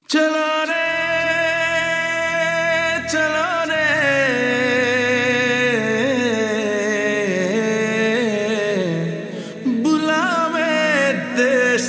चलो रे चलो रे बुलावे देश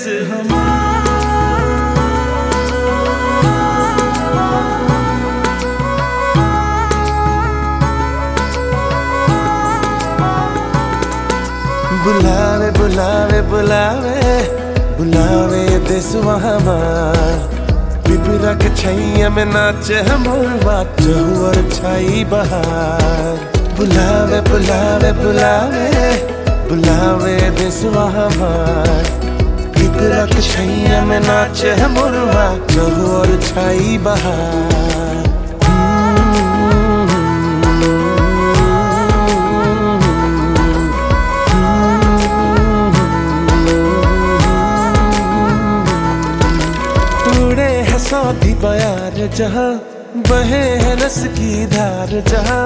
बुलावे बुलावे बुलावे बुलावे देशवा हमार पिपरा के छैया में नाचे हमरवा चहुर छाई बहार। बुलावे बुलावे बुलावे बुलावे देशवा हमार पिपरा के छैया में नाचे हमरवा चहुर छाई बहार। सौदी बयार जहाँ बहे है रस की धार जहाँ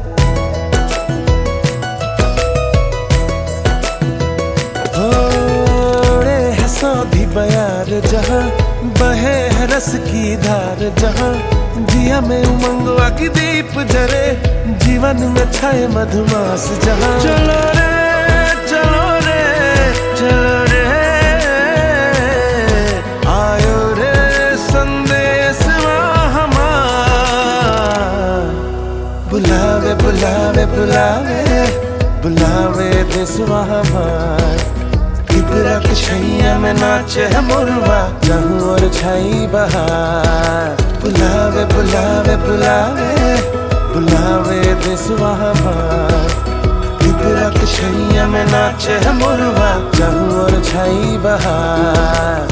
ओड़े है सौदी बयार जहाँ बहे है रस की धार जहाँ जिया में उमंगवा की दीप जरे जीवन में छाए मधुमास जहाँ। चलो रे चलो रे चलो रे बुलावे बुलावे बुलावे बुलावे देशवा हमार पिपरा के छैया में नाचे है मोरवा चहुर छाई बहार। बुलावे बुलावे बुलावे बुलावे देशवा हमार पिपरा के छैया में नाचे है मोरवा चहुर छाई बहार।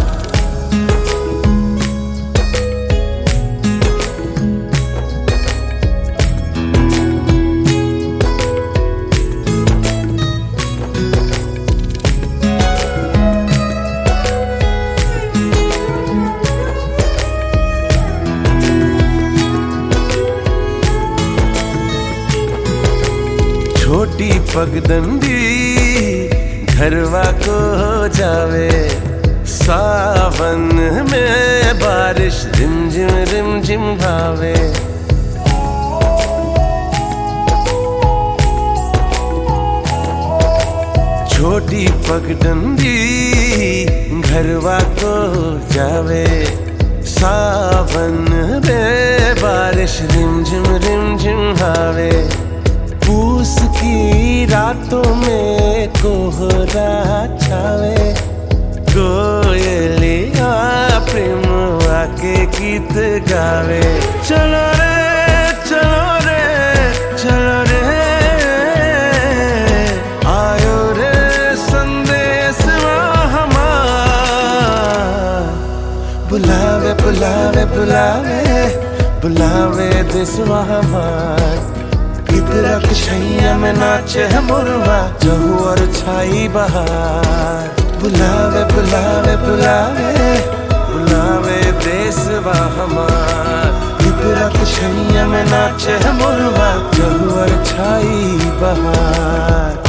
छोटी पगडंडी घरवा को हो जावे सावन में बारिश रिमझिम भावे। छोटी पगडंडी घरवा को हो जावे सावन में बारिश रिमझिम भावे। पूस की रातों में कोहरा छावे कोयलिया प्रेम आके गीत गावे। चलो रे चलो रे चलो रे आयो रे संदेश हमार। बुलावे बुलावे बुलावे बुलावे देशवा हमार पिपरा के छैया में नाचे है मोरवा चहुर छाई बहार। बुलावे बुलावे बुलावे बुलावे देशवा हमार पिपरा के छैया में नाचे है मोरवा चहुर छाई बहार।